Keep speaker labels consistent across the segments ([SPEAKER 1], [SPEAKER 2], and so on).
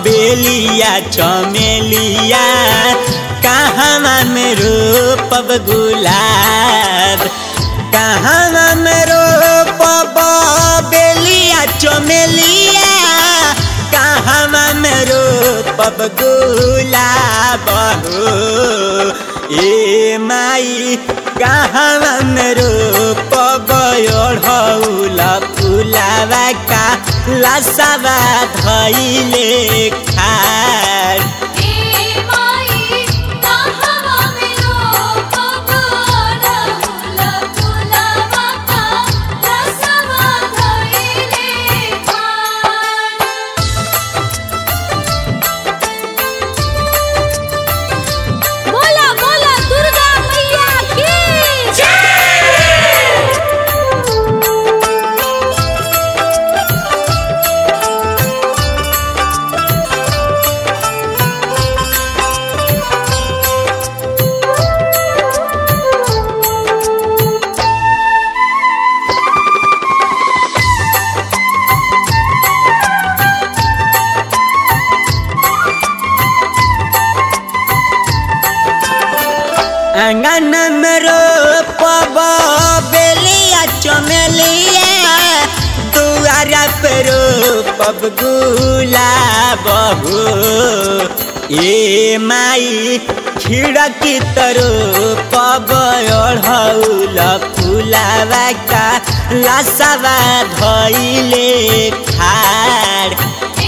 [SPEAKER 1] बेलिया चमेलिया कहवा में रोपब गुलाब कहवा में रोपब बेलिया चमेलिया कहवा में रोपब गुलाब हो ए माई कहवा में रोपब ओढ़ौला फुलावा का लसवा धइले खाड़ अंगन में रोपब बेलिया चमेलिया दुआरा पे रोपब गुलाब हो ए माई खिड़की रोपब ओढ़ौला फुलावा का लसवा धइले खाड़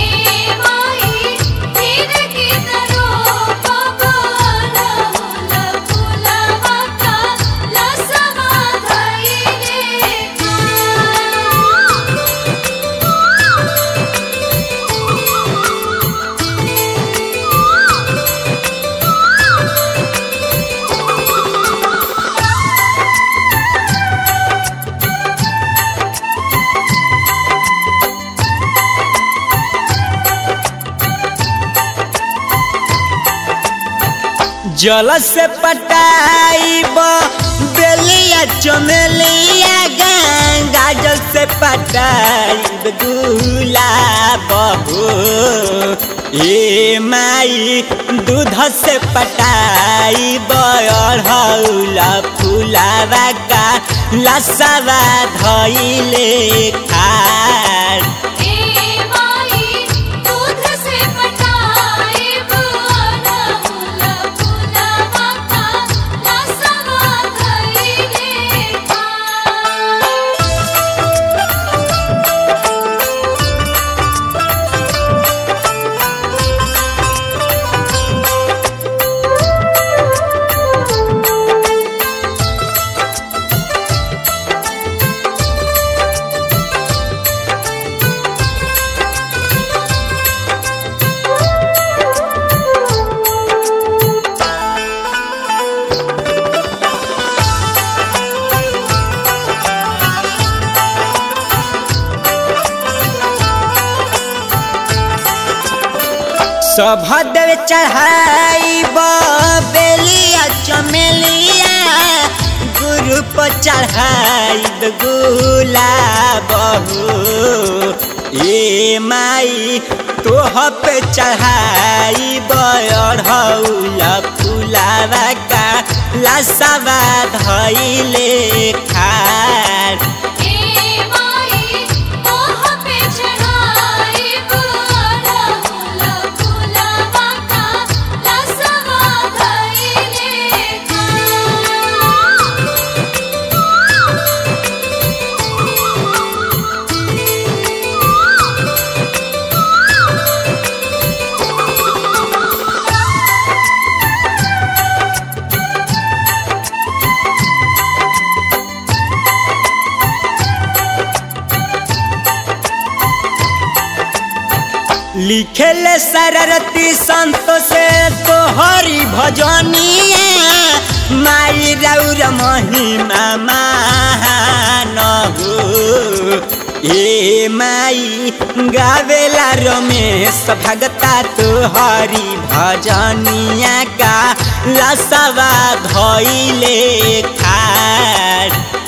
[SPEAKER 1] जल से पटाइब बेलिया चमेलिया गंगा जल से पटाइब गुलाब हो ए माई दूध से पटाइब ओढ़ौला फुलावा का लसवा धइले खाड़ सभदेव चढ़ाइब बेलिया चमेलिया गुरु पर चढ़ाइब गुलाब हो ए माई तोह पे चढ़ाइब ओढ़ौला फुलावा का लसवा धइले खाड़ लिखेले सररती संतो से तोहरी भजनिया माई रौर महिमा महान हो ए माई गावेला रमेश भगता तोहरी भजनिया का लसवा धइले खाड़